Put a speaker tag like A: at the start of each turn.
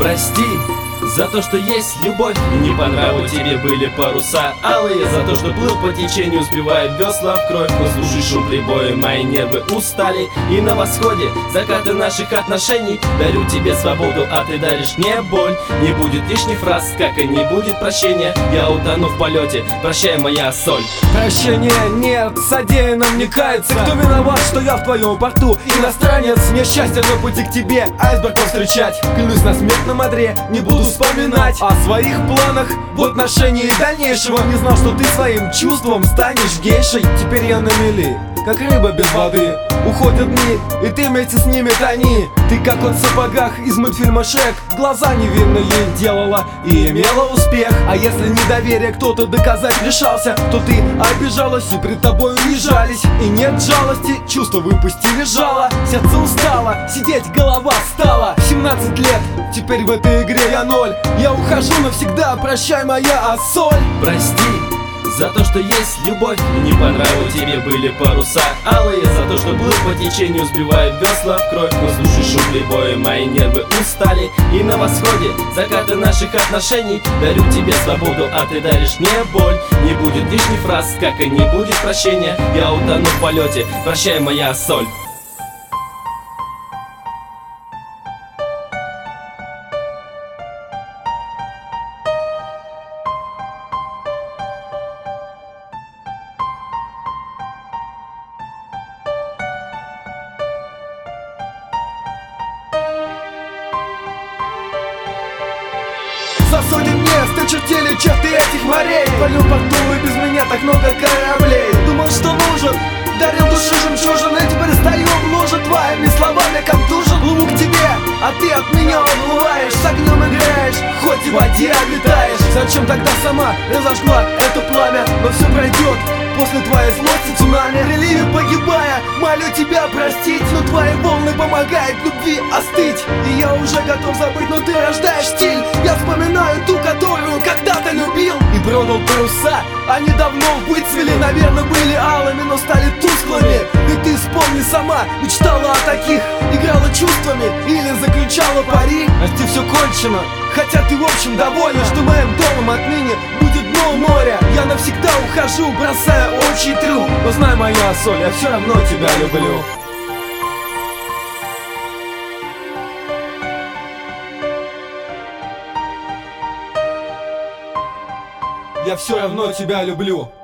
A: Прости за то, что есть любовь, не по нраву тебе были паруса алые. За то, что плыл по течению, сбивая весла в кровь. Послушай шум прибоя, мои нервы устали. И на восходе закаты наших отношений дарю тебе свободу, а ты даришь мне боль. Не будет лишних фраз, как и не будет прощения. Я утону в полете, прощай, моя соль.
B: Прощения нет, содеянным не кается. Кто виноват, что я в твоем порту иностранец? Мне счастье на пути к тебе айсберг повстречать. Клянусь на смертном одре, не буду вспоминать о своих планах в отношении дальнейшего. Не знал, что ты своим чувством станешь гейшей. Теперь я на мели, как рыба без воды. Уходят дни, и ты вместе с ними тони. Ты как вот в сапогах из мультфильма Шрек. Глаза невинные делала и имела успех. А если недоверие кто-то доказать решался, то ты обижалась и пред тобой унижались. И нет жалости, чувства выпустили жало. Сердце устало, сидеть голова стала. 17 лет, теперь в этой игре я ноль. Я ухожу навсегда, прощай, моя соль.
A: Прости за то, что есть любовь, не по нраву тебе были паруса алые. За то, что плыл по течению, сбивая весла в кровь. Послушай шум прибоя, мои нервы устали. И на восходе закаты наших отношений дарю тебе свободу, а ты даришь мне боль. Не будет лишних фраз, как и не будет прощения. Я утону в полете, прощай, моя соль.
B: За сотен мест очертили черты этих морей. В твоем порту и без меня так много кораблей. Думал, что нужен, дарил души жемчужин. И теперь стою в луже твоими словами контужен. Плыву к тебе, а ты от меня уплываешь. С огнем играешь, хоть и в воде обитаешь. Зачем тогда сама разожгла это пламя? Но все пройдет после твоей злости цунами. В приливе погибая, молю тебя простить. Но твои волны помогают любви остыть. И я уже готов забыть, но ты рождаешь стиль. Я вспоминаю ту, которую когда-то любил. И продал паруса, они давно выцвели. Наверное, были алыми, но стали тусклыми. И ты вспомни сама, мечтала о таких. Играла чувствами или заключала пари. Прости, все кончено, хотя ты в общем довольна, что моим домом отныне будет дно моря. Я навсегда ухожу, бросая очи тру. Но знай, моя соль, я все равно тебя люблю. Я все равно тебя люблю.